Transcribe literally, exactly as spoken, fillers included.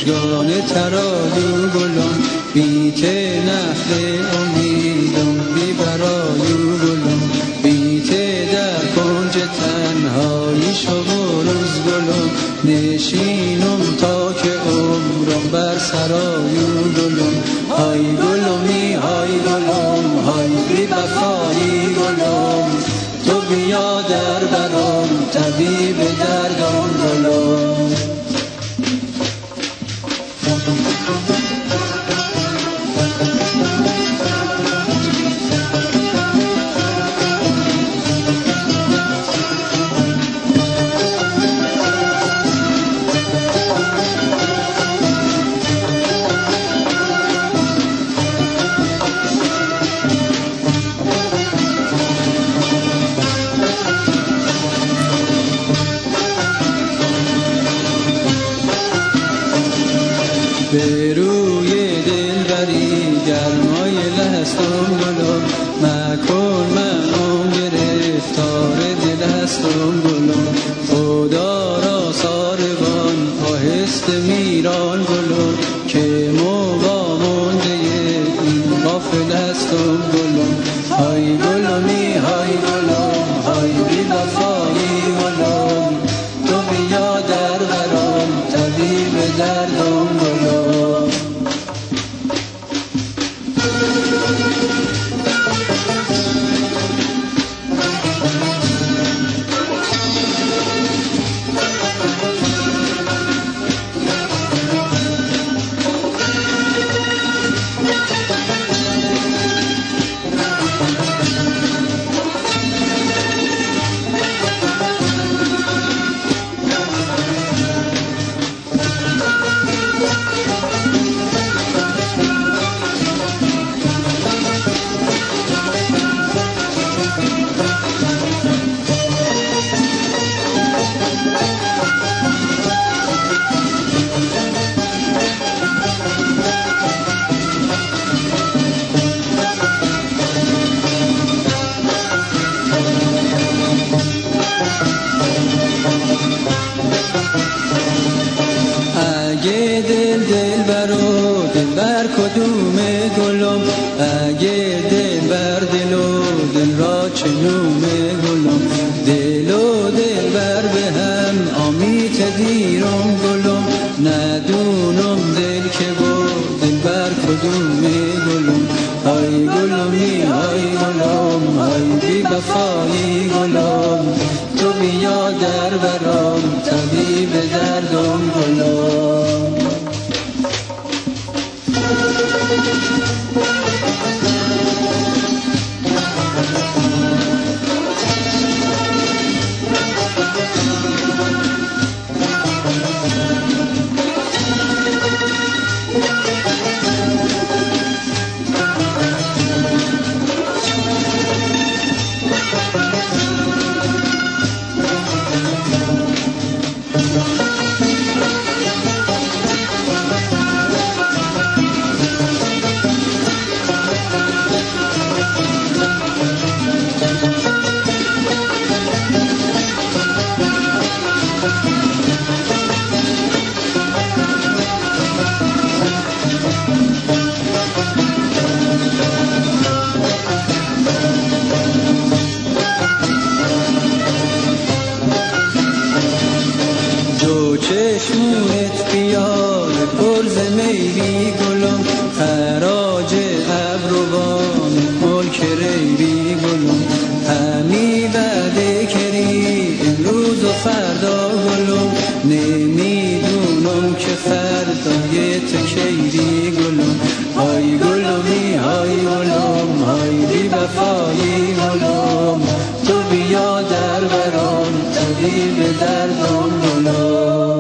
مژگان ترازو گلم، بیت نخل امیدم بی برای گلم، بیت در کنج تنهایی شو روز گلم، نشینم تا که عمرم بر سرای گلم. های گلمی های گلم های بی وفایی گلم، تو بیا در برام طبیب دردم گلم. به روی دلبری گرمای لحظم گلم، مکن منم گرفتار دل هستم گلم، خدا را ساربان آهسته میران گلم، که موقع مونده این غافل هستم گلم. های گلمی های گلم های بی وفایی گلم، تو بیا در برام طبیب دردم گلم. اگه دل دل برو دل بر کدوم گلم، اگه دل بر دل و دل را چنوم گلم، دل و دل بر به هم آمیت دیرم گلم، ندونم دل که با دل بر کدوم گلم. های گلمی های گلم های بی وفایی گلم، تو بیا در برام طبیب دردم گلم. چشمونت بیار پرز میری گلم، خراج ابروان ملک ریری گلم، همی وعده کردی امروز و فردا گلم، نمیدونم که فردای تو کیری گلم. های گلمی های گلم های بی وفایی گلم، تو بیا در برام طبیب دردم گلم.